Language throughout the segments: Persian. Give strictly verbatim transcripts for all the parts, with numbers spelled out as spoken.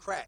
crack.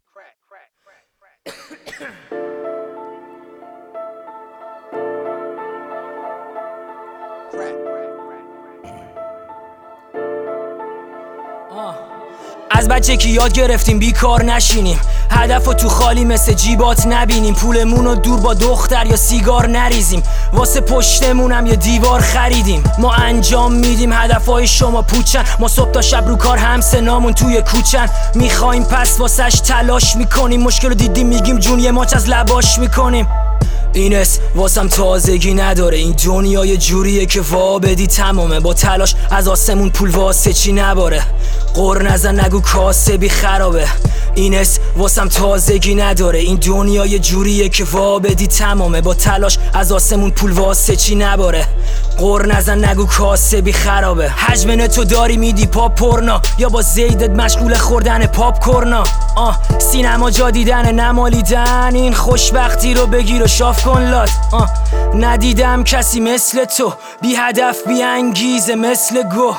از بچگی یاد گرفتیم بیکار نشینیم، هدفو تو خالی مثل جیبات نبینیم، پولمونو دور با دختر یا سیگار نریزیم، واسه پشتمونم یه دیوار خریدیم. ما انجام میدیم هدفهای شما پوچن، ما صبح تا شب رو کار همسنامون توی کوچن، میخوایم پس واسش تلاش میکنیم، مشکل رو دیدیم میگیم جون یه ماچ از لباش میکنیم. این اس واسم تازگی نداره، این دنیا یه جوریه که وا بدی تمامه، با تلاش از آسمون پول واسه چی نباره، قر نزن نگو کاسبی خرابه. این اس واسم تازگی نداره، این دنیا یه جوریه که وا بدی تمامه، با تلاش از آسمون پول واسه چی نباره، قر نزن نگو کاسبی خرابه. حجم تو داری میدی پاپ پورنا، یا با زیدت مشغول خوردن پاپ کورنا. آه سینما جا دیدن نمالیدن، این خوشبختی رو بگیر و شاف کن لات. آه ندیدم کسی مثل تو، بی هدف بی انگیزه مثل گو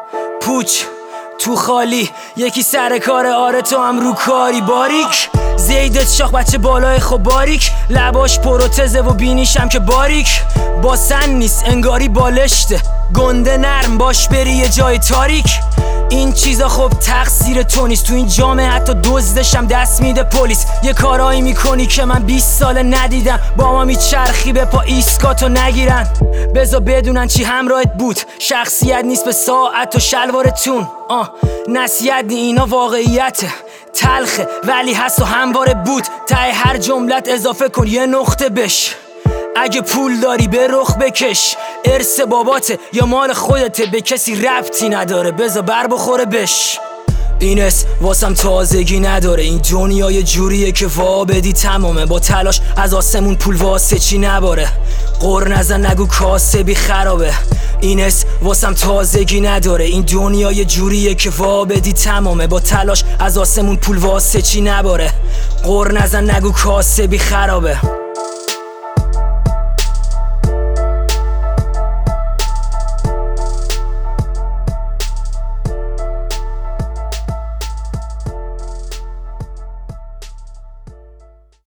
پوچ تو خالی، یکی سر کار آره تو هم رو کاری. باریک زیدت شاخ بچه بالای خب باریک، لباش پروتزه و بینیشم که باریک، با سن نیست انگاری بالشته، گنده نرم باش بری یه جای تاریک. این چیزا خب تقصیر تو نیست، تو این جامعه حتی دزدشم دست میده پلیس. یه کارایی میکنی که من بیست ساله ندیدم، با ما میچرخی به پا ایسکاتو نگیرن، بذار بدونن چی همراهت بود، شخصیت نیست به ساعت و شلوارتون. آه نصیحت نی اینا واقعیته، تلخه ولی هست و همواره بود، ته هر جملت اضافه کن یه نقطه بش. اگه پول داری به رخ بکش، ارث باباته یا مال خودته، به کسی ربطی نداره بذار بر بخوره بش. این اس واسم تازگی نداره، این دنیا یه جوریه که وا بدی تمامه، با تلاش از آسمون پول واسه چی نباره، قر نزن نگو کاسبی خرابه. این اس واسم تازگی نداره، این دنیا یه جوریه که وا بدی تمامه، با تلاش از آسمون پول واسه چی نباره، قر نزن نگو کاسبی خرابه.